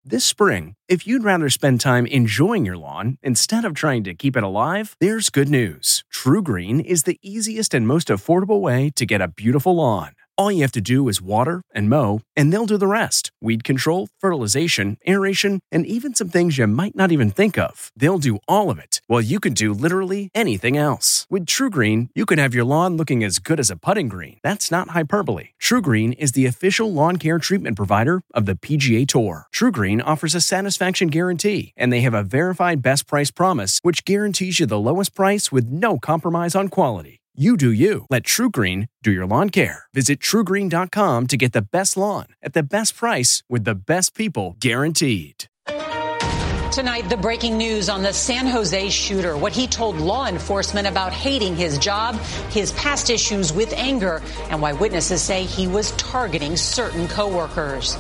This spring, if you'd rather spend time enjoying your lawn instead of trying to keep it alive, there's good news. TruGreen is the easiest and most affordable way to get a beautiful lawn. All you have to do is water and mow, and they'll do the rest. Weed control, fertilization, aeration, and even some things you might not even think of. They'll do all of it, while you can do literally anything else. With TruGreen, you can have your lawn looking as good as a putting green. That's not hyperbole. TruGreen is the official lawn care treatment provider of the PGA Tour. TruGreen offers a satisfaction guarantee, and they have a verified best price promise, which guarantees you the lowest price with no compromise on quality. You do you. Let TruGreen do your lawn care. Visit TruGreen.com to get the best lawn at the best price with the best people guaranteed. Tonight, the breaking news on the San Jose shooter, what he told law enforcement about hating his job, his past issues with anger, and why witnesses say he was targeting certain coworkers.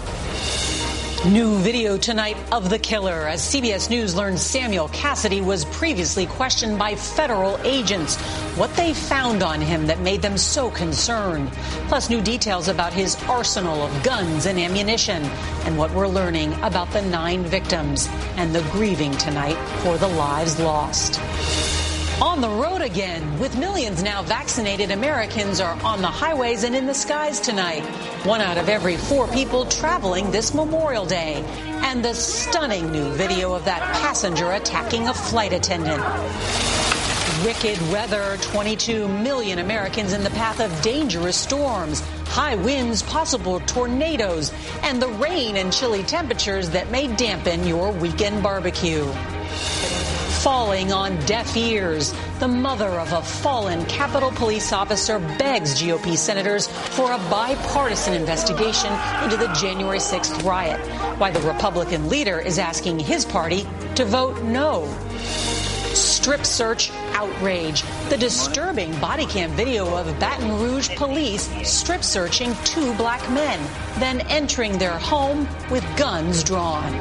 New video tonight of the killer as CBS News learns Samuel Cassidy was previously questioned by federal agents. What they found on him that made them so concerned. Plus new details about his arsenal of guns and ammunition and what we're learning about the 9 victims and the grieving tonight for the lives lost. On the road again. With millions now vaccinated, Americans are on the highways and in the skies tonight. 1 out of every 4 people traveling this Memorial Day. And the stunning new video of that passenger attacking a flight attendant. Wicked weather, 22 million Americans in the path of dangerous storms, high winds, possible tornadoes, and the rain and chilly temperatures that may dampen your weekend barbecue. Falling on deaf ears. The mother of a fallen Capitol Police officer begs GOP senators for a bipartisan investigation into the January 6th riot, while the Republican leader is asking his party to vote no. Strip search outrage. The disturbing body cam video of Baton Rouge police strip searching 2 black men, then entering their home with guns drawn.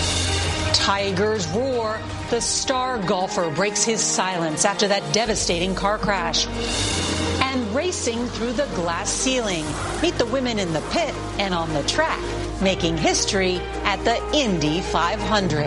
Tigers roar. The star golfer breaks his silence after that devastating car crash. And racing through the glass ceiling. Meet the women in the pit and on the track, making history at the Indy 500.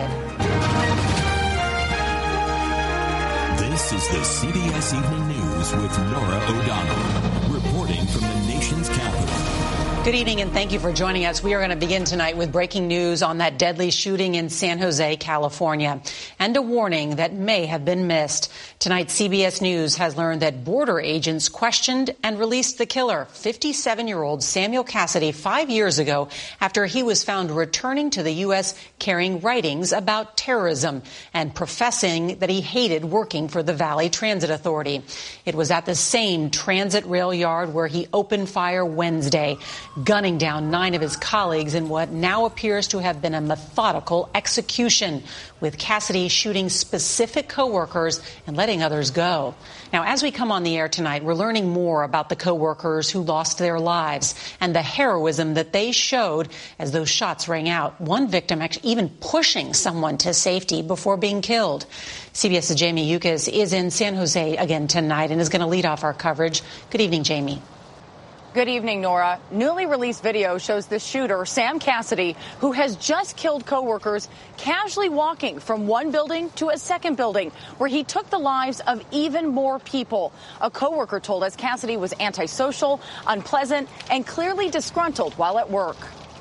This is the CBS Evening News with Norah O'Donnell, reporting from the nation's capital. Good evening, and thank you for joining us. We are going to begin tonight with breaking news on that deadly shooting in San Jose, California, and a warning that may have been missed. Tonight, CBS News has learned that border agents questioned and released the killer, 57-year-old Samuel Cassidy, 5 years ago after he was found returning to the U.S. carrying writings about terrorism and professing that he hated working for the Valley Transit Authority. It was at the same transit rail yard where he opened fire Wednesday, gunning down 9 of his colleagues in what now appears to have been a methodical execution, with Cassidy shooting specific coworkers and letting others go. Now, as we come on the air tonight, we're learning more about the coworkers who lost their lives and the heroism that they showed as those shots rang out. One victim actually even pushing someone to safety before being killed. CBS's Jamie Yuccas is in San Jose again tonight and is going to lead off our coverage. Good evening, Jamie. Good evening, Nora. Newly released video shows the shooter, Sam Cassidy, who has just killed coworkers, casually walking from one building to a second building, where he took the lives of even more people. A coworker told us Cassidy was antisocial, unpleasant, and clearly disgruntled while at work.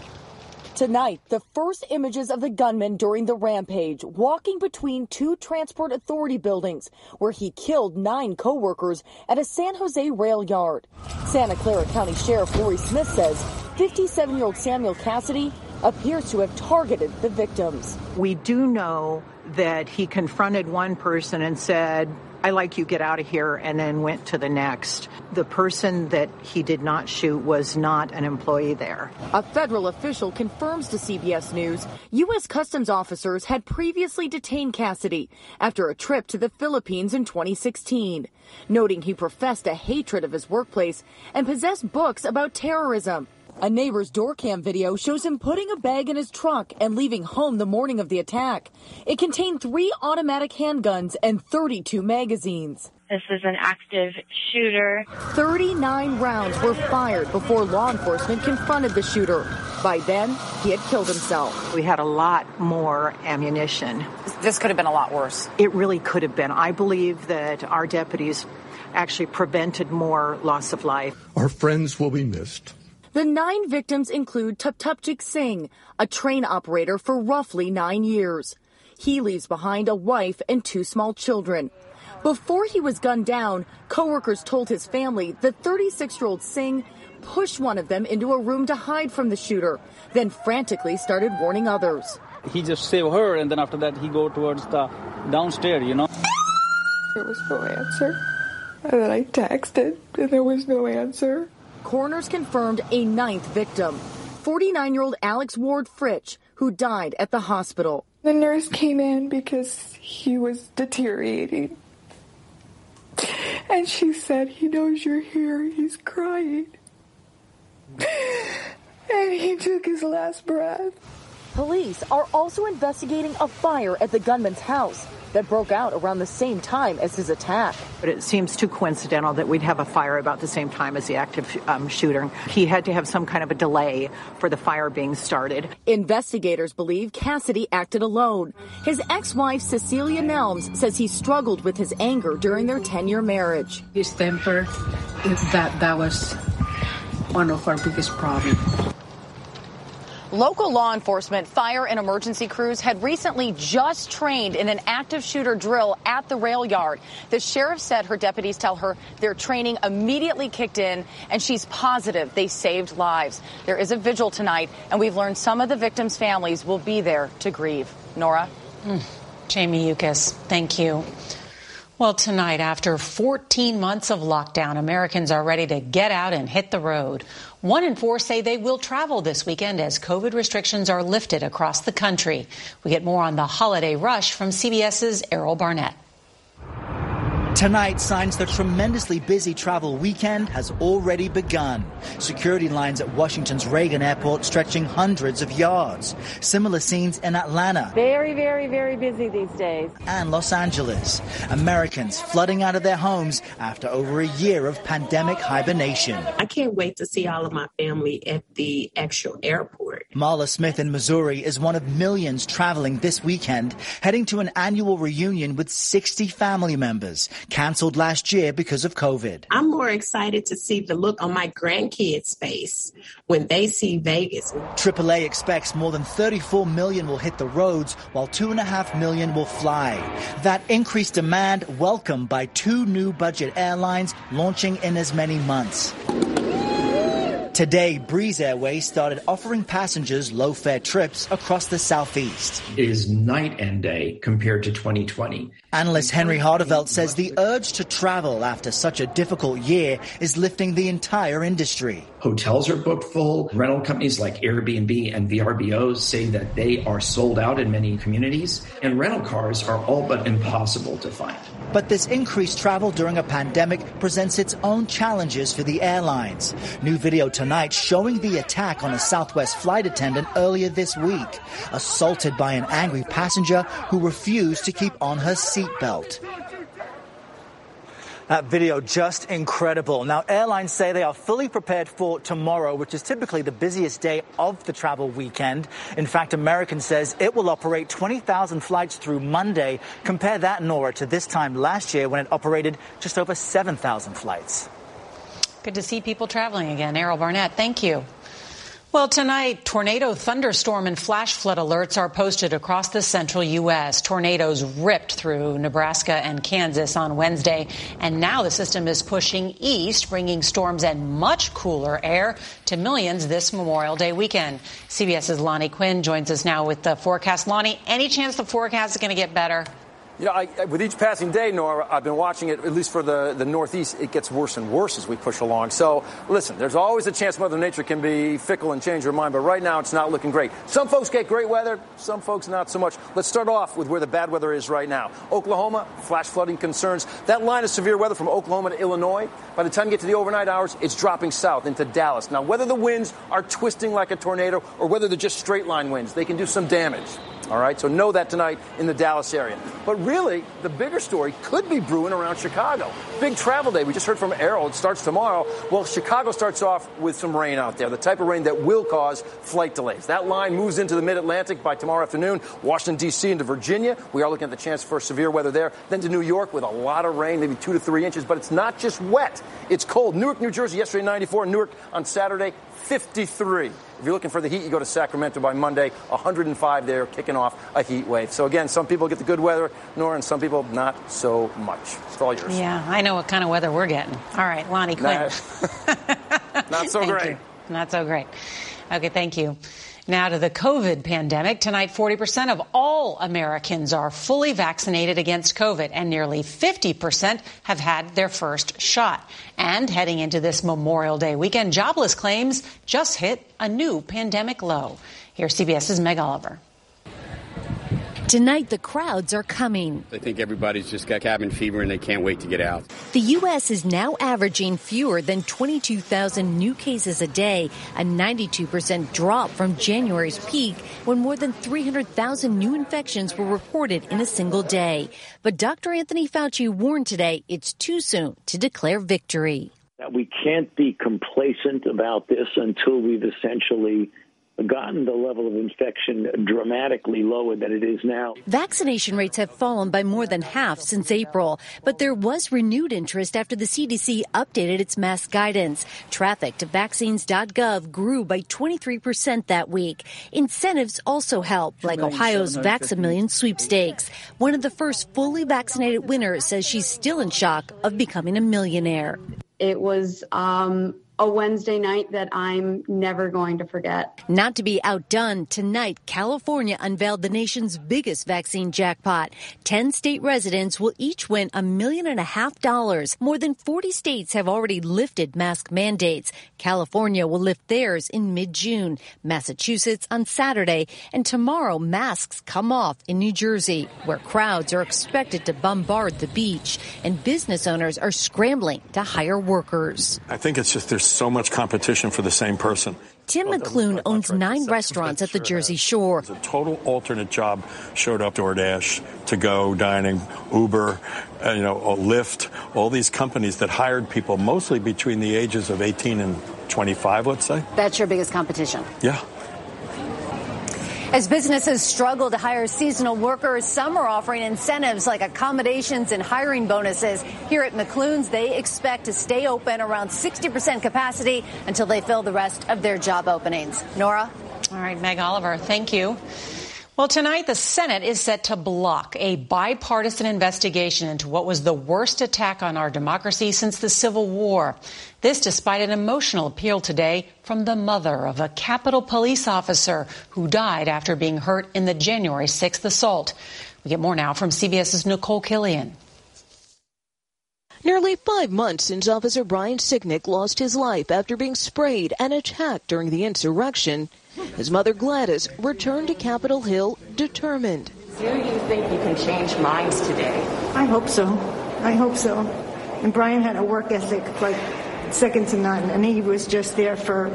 Tonight, the first images of the gunman during the rampage, walking between 2 Transport Authority buildings, where he killed 9 coworkers at a San Jose rail yard. Santa Clara County Sheriff Lori Smith says 57-year-old Samuel Cassidy appears to have targeted the victims. We do know that he confronted one person and said, "I like you, get out of here," and then went to the next. The person that he did not shoot was not an employee there. A federal official confirms to CBS News U.S. Customs officers had previously detained Cassidy after a trip to the Philippines in 2016, noting he professed a hatred of his workplace and possessed books about terrorism. A neighbor's door cam video shows him putting a bag in his truck and leaving home the morning of the attack. It contained 3 automatic handguns and 32 magazines. This is an active shooter. 39 rounds were fired before law enforcement confronted the shooter. By then, he had killed himself. We had a lot more ammunition. This could have been a lot worse. It really could have been. I believe that our deputies actually prevented more loss of life. Our friends will be missed. The 9 victims include Taptapjik Singh, a train operator for roughly 9 years. He leaves behind a wife and 2 small children. Before he was gunned down, coworkers told his family that 36-year-old Singh pushed one of them into a room to hide from the shooter, then frantically started warning others. He just saved her, and then after that he go towards the downstairs, There was no answer. And then I texted, and there was no answer. Coroners confirmed a 9th victim, 49-year-old Alex Ward Fritch, who died at the hospital. The nurse came in because he was deteriorating. And she said, he knows you're here. He's crying. And he took his last breath. Police are also investigating a fire at the gunman's house that broke out around the same time as his attack. But it seems too coincidental that we'd have a fire about the same time as the active shooter. He had to have some kind of a delay for the fire being started. Investigators believe Cassidy acted alone. His ex-wife, Cecilia Nelms, says he struggled with his anger during their 10-year marriage. His temper, that was one of our biggest problems. Local law enforcement, fire and emergency crews had recently just trained in an active shooter drill at the rail yard. The sheriff said her deputies tell her their training immediately kicked in, and she's positive they saved lives. There is a vigil tonight, and we've learned some of the victims' families will be there to grieve. Nora? Jamie Yukas, thank you. Well, tonight, after 14 months of lockdown, Americans are ready to get out and hit the road. 1 in 4 say they will travel this weekend as COVID restrictions are lifted across the country. We get more on the holiday rush from CBS's Errol Barnett. Tonight signs the tremendously busy travel weekend has already begun. Security lines at Washington's Reagan Airport stretching hundreds of yards. Similar scenes in Atlanta. Very, very, very busy these days. And Los Angeles. Americans flooding out of their homes after over a year of pandemic hibernation. I can't wait to see all of my family at the actual airport. Marla Smith in Missouri is one of millions traveling this weekend, heading to an annual reunion with 60 family members, canceled last year because of COVID. I'm more excited to see the look on my grandkids' face when they see Vegas. AAA expects more than 34 million will hit the roads, while 2.5 million will fly. That increased demand welcomed by 2 new budget airlines launching in as many months. Today, Breeze Airways started offering passengers low-fare trips across the Southeast. It is night and day compared to 2020. Analyst Henry Hardevelt says the urge to travel after such a difficult year is lifting the entire industry. Hotels are booked full. Rental companies like Airbnb and VRBO say that they are sold out in many communities. And rental cars are all but impossible to find. But this increased travel during a pandemic presents its own challenges for the airlines. New video tonight showing the attack on a Southwest flight attendant earlier this week, assaulted by an angry passenger who refused to keep on her seatbelt. That video just incredible. Now, airlines say they are fully prepared for tomorrow, which is typically the busiest day of the travel weekend. In fact, American says it will operate 20,000 flights through Monday. Compare that, Nora, to this time last year when it operated just over 7,000 flights. Good to see people traveling again. Errol Barnett, thank you. Well, tonight, tornado, thunderstorm, and flash flood alerts are posted across the central U.S. Tornadoes ripped through Nebraska and Kansas on Wednesday, and now the system is pushing east, bringing storms and much cooler air to millions this Memorial Day weekend. CBS's Lonnie Quinn joins us now with the forecast. Lonnie, any chance the forecast is going to get better? You know, with each passing day, Nora, I've been watching it, at least for the Northeast, it gets worse and worse as we push along. So, listen, there's always a chance Mother Nature can be fickle and change her mind, but right now it's not looking great. Some folks get great weather, some folks not so much. Let's start off with where the bad weather is right now. Oklahoma, flash flooding concerns. That line of severe weather from Oklahoma to Illinois, by the time you get to the overnight hours, it's dropping south into Dallas. Now, whether the winds are twisting like a tornado or whether they're just straight line winds, they can do some damage. All right, so know that tonight in the Dallas area. But really, the bigger story could be brewing around Chicago. Big travel day. We just heard from Errol. It starts tomorrow. Well, Chicago starts off with some rain out there, the type of rain that will cause flight delays. That line moves into the mid-Atlantic by tomorrow afternoon. Washington, D.C. into Virginia. We are looking at the chance for severe weather there. Then to New York with a lot of rain, maybe 2 to 3 inches. But it's not just wet. It's cold. Newark, New Jersey, yesterday 94. Newark on Saturday, 53. If you're looking for the heat, you go to Sacramento by Monday, 105 there, kicking off a heat wave. So again, some people get the good weather, Nora, and some people not so much. It's all yours. Yeah, I know what kind of weather we're getting. All right, Lonnie Quinn. Not so great. You. Not so great. Okay, thank you. Now to the COVID pandemic. Tonight, 40% of all Americans are fully vaccinated against COVID, and nearly 50% have had their first shot. And heading into this Memorial Day weekend, jobless claims just hit a new pandemic low. Here's CBS's Meg Oliver. Tonight, the crowds are coming. I think everybody's just got cabin fever and they can't wait to get out. The U.S. is now averaging fewer than 22,000 new cases a day, a 92% drop from January's peak when more than 300,000 new infections were reported in a single day. But Dr. Anthony Fauci warned today it's too soon to declare victory. We can't be complacent about this until we've essentially gotten the level of infection dramatically lower than it is now. Vaccination rates have fallen by more than half since April, but there was renewed interest after the CDC updated its mask guidance. Traffic to vaccines.gov grew by 23% that week. Incentives also helped, like Ohio's Vax-A-Million sweepstakes. One of the first fully vaccinated winners says she's still in shock of becoming a millionaire. It was a Wednesday night that I'm never going to forget. Not to be outdone, tonight, California unveiled the nation's biggest vaccine jackpot. 10 state residents will each win $1.5 million. More than 40 states have already lifted mask mandates. California will lift theirs in mid-June, Massachusetts on Saturday, and tomorrow masks come off in New Jersey, where crowds are expected to bombard the beach, and business owners are scrambling to hire workers. I think it's just there's so much competition for the same person. Tim McClune owns 9 restaurants at the Jersey Shore. A total alternate job showed up. DoorDash, To Go, Dining, Uber, Lyft, all these companies that hired people mostly between the ages of 18 and 25, let's say. That's your biggest competition? Yeah. As businesses struggle to hire seasonal workers, some are offering incentives like accommodations and hiring bonuses. Here at McClune's, they expect to stay open around 60% capacity until they fill the rest of their job openings. Nora? All right, Meg Oliver, thank you. Well, tonight the Senate is set to block a bipartisan investigation into what was the worst attack on our democracy since the Civil War. This despite an emotional appeal today from the mother of a Capitol police officer who died after being hurt in the January 6th assault. We get more now from CBS's Nicole Killian. Nearly 5 months since Officer Brian Sicknick lost his life after being sprayed and attacked during the insurrection, his mother Gladys returned to Capitol Hill determined. Do you think you can change minds today? I hope so. I hope so. And Brian had a work ethic like second to none, and he was just there for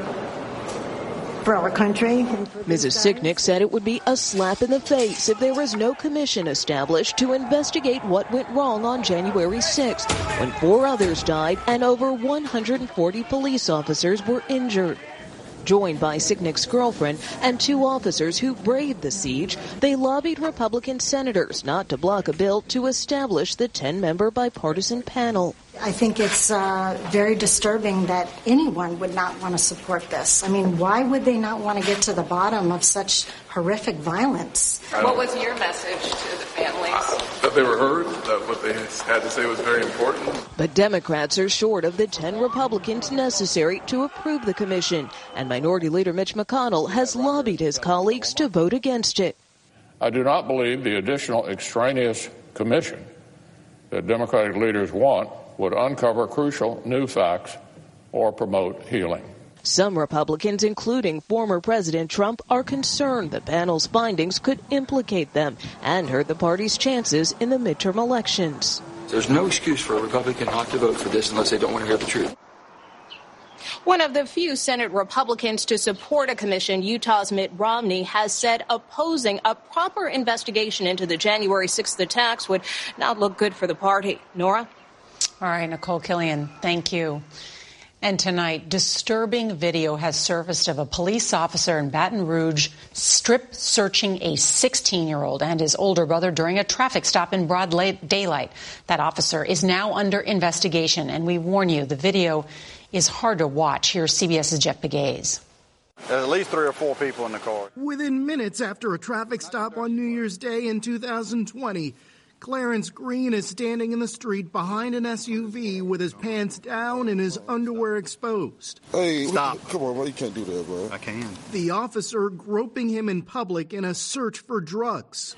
our country. Mrs. Sicknick said it would be a slap in the face if there was no commission established to investigate what went wrong on January 6th, when 4 others died and over 140 police officers were injured. Joined by Sicknick's girlfriend and 2 officers who braved the siege, they lobbied Republican senators not to block a bill to establish the 10-member bipartisan panel. I think it's very disturbing that anyone would not want to support this. I mean, why would they not want to get to the bottom of such horrific violence? What was your message to the families? That they were heard, that what they had to say was very important. But Democrats are short of the 10 Republicans necessary to approve the commission, and Minority Leader Mitch McConnell has lobbied his colleagues to vote against it. I do not believe the additional extraneous commission that Democratic leaders want would uncover crucial new facts or promote healing. Some Republicans, including former President Trump, are concerned the panel's findings could implicate them and hurt the party's chances in the midterm elections. There's no excuse for a Republican not to vote for this unless they don't want to hear the truth. One of the few Senate Republicans to support a commission, Utah's Mitt Romney has said opposing a proper investigation into the January 6th attacks would not look good for the party. Nora? All right, Nicole Killian, thank you. And tonight, disturbing video has surfaced of a police officer in Baton Rouge strip searching a 16-year-old and his older brother during a traffic stop in broad daylight. That officer is now under investigation, and we warn you, the video is hard to watch. Here's CBS's Jeff Pegues. There's at least 3 or 4 people in the car. Within minutes after a traffic stop on New Year's Day in 2020, Clarence Green is standing in the street behind an SUV with his pants down and his underwear exposed. Hey, stop. Come on, bro. You can't do that, bro. I can. The officer groping him in public in a search for drugs.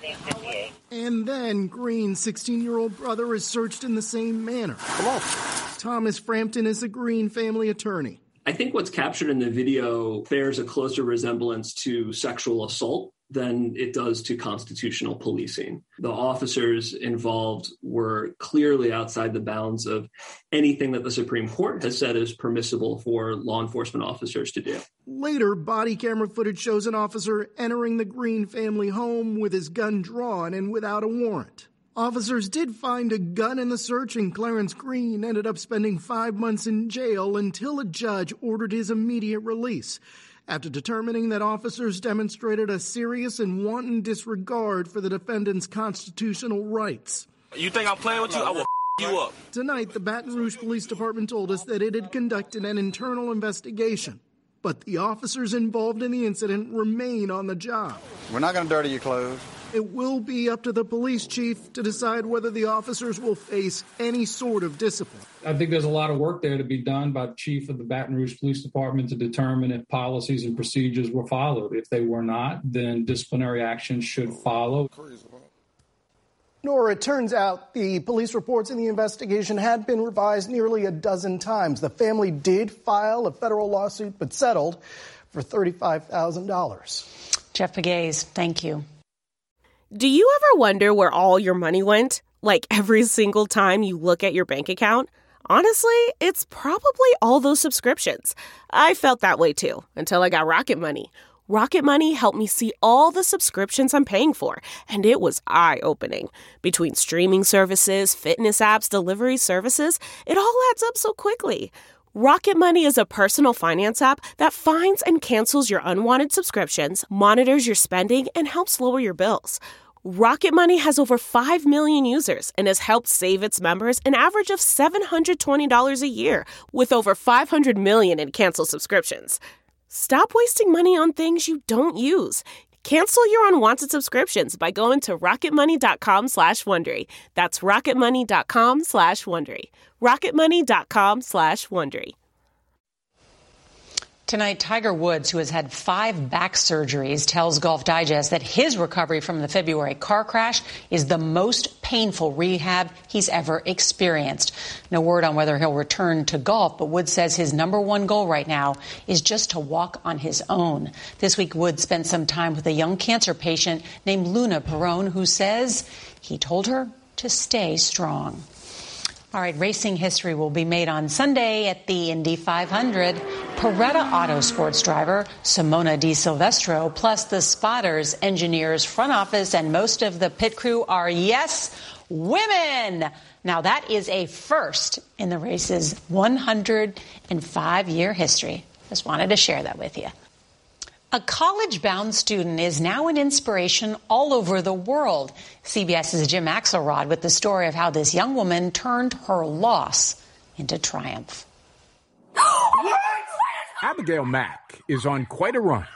And then Green's 16-year-old brother is searched in the same manner. Come on. Thomas Frampton is a Green family attorney. I think what's captured in the video bears a closer resemblance to sexual assault than it does to constitutional policing. The officers involved were clearly outside the bounds of anything that the Supreme Court has said is permissible for law enforcement officers to do. Later, body camera footage shows an officer entering the Green family home with his gun drawn and without a warrant. Officers did find a gun in the search, and Clarence Green ended up spending 5 months in jail until a judge ordered his immediate release, after determining that officers demonstrated a serious and wanton disregard for the defendant's constitutional rights. You think I'm playing with you? I will you up. Tonight, the Baton Rouge Police Department told us that it had conducted an internal investigation, but the officers involved in the incident remain on the job. We're not going to dirty your clothes. It will be up to the police chief to decide whether the officers will face any sort of discipline. I think there's a lot of work there to be done by the chief of the Baton Rouge Police Department to determine if policies and procedures were followed. If they were not, then disciplinary action should follow. Nora, it turns out the police reports in the investigation had been revised nearly a dozen times. The family did file a federal lawsuit, but settled for $35,000. Jeff Pegues, thank you. Do you ever wonder where all your money went? Like every single time you look at your bank account? Honestly, it's probably all those subscriptions. I felt that way too, until I got Rocket Money. Rocket Money helped me see all the subscriptions I'm paying for, and it was eye-opening. Between streaming services, fitness apps, delivery services, it all adds up so quickly. Rocket Money is a personal finance app that finds and cancels your unwanted subscriptions, monitors your spending, and helps lower your bills. Rocket Money has over 5 million users and has helped save its members an average of $720 a year, with over 500 million in canceled subscriptions. Stop wasting money on things you don't use. Cancel your unwanted subscriptions by going to rocketmoney.com/Wondery. That's rocketmoney.com/Wondery. rocketmoney.com/Wondery. Tonight, Tiger Woods, who has had 5 back surgeries, tells Golf Digest that his recovery from the February car crash is the most painful rehab he's ever experienced. No word on whether he'll return to golf, but Woods says his #1 goal right now is just to walk on his own. This week, Woods spent some time with a young cancer patient named Luna Perrone, who says he told her to stay strong. All right, racing history will be made on Sunday at the Indy 500. Paretta Autosports driver Simona Di Silvestro, plus the spotters, engineers, front office, and most of the pit crew are, yes, women. Now, that is a first in the race's 105-year history. Just wanted to share that with you. A college-bound student is now an inspiration all over the world. CBS's Jim Axelrod with the story of how this young woman turned her loss into triumph. Abigail Mack is on quite a run.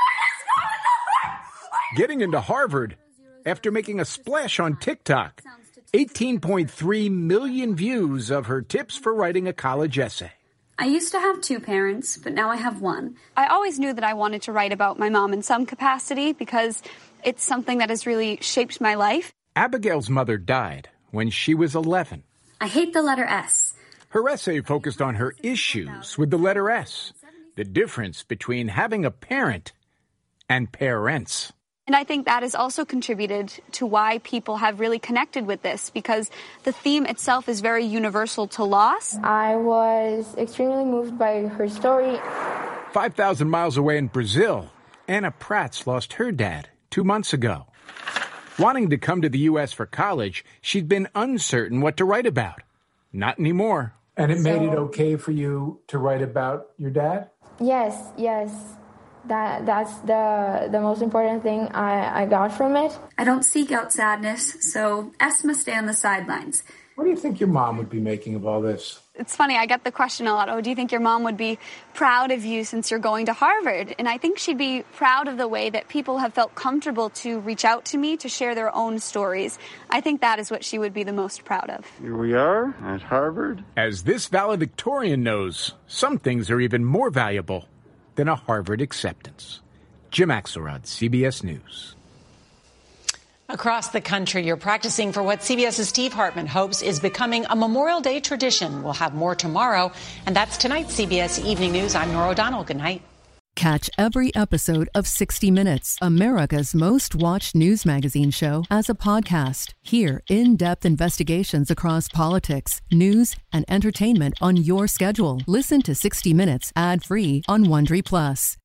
Getting into Harvard after making a splash on TikTok. 18.3 million views of her tips for writing a college essay. I used to have 2 parents, but now I have 1. I always knew that I wanted to write about my mom in some capacity because it's something that has really shaped my life. Abigail's mother died when she was 11. I hate the letter S. Her essay focused on her issues with the letter S, the difference between having a parent and parents. And I think that has also contributed to why people have really connected with this, because the theme itself is very universal to loss. I was extremely moved by her story. 5,000 miles away in Brazil, Anna Prats lost her dad 2 months ago. Wanting to come to the U.S. for college, she'd been uncertain what to write about. Not anymore. And it made it okay for you to write about your dad? Yes. That's the most important thing I got from it. I don't seek out sadness, so S must stay on the sidelines. What do you think your mom would be making of all this? It's funny, I get the question a lot, do you think your mom would be proud of you since you're going to Harvard? And I think she'd be proud of the way that people have felt comfortable to reach out to me to share their own stories. I think that is what she would be the most proud of. Here we are at Harvard. As this valedictorian knows, some things are even more valuable than a Harvard acceptance. Jim Axelrod, CBS News. Across the country, you're practicing for what CBS's Steve Hartman hopes is becoming a Memorial Day tradition. We'll have more tomorrow. And that's tonight's CBS Evening News. I'm Nora O'Donnell. Good night. Catch every episode of 60 Minutes, America's most watched news magazine show, as a podcast. Hear in-depth investigations across politics, news, and entertainment on your schedule. Listen to 60 Minutes ad-free on Wondery Plus.